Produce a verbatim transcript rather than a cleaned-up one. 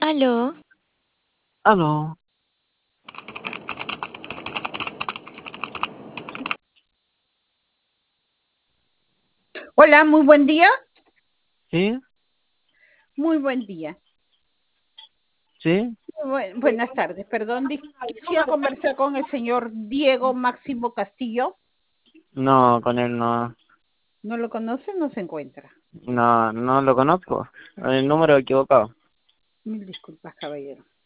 Aló, Aló, Hola, muy buen día. ¿sí? Muy buen día. ¿Sí? Bu- buenas tardes, perdón. dis- Quisiera conversar con el señor Diego Máximo Castillo. No, con él no, ¿No lo conoce? No se encuentra. no, no lo conozco. El número equivocado. Mil disculpas, caballero.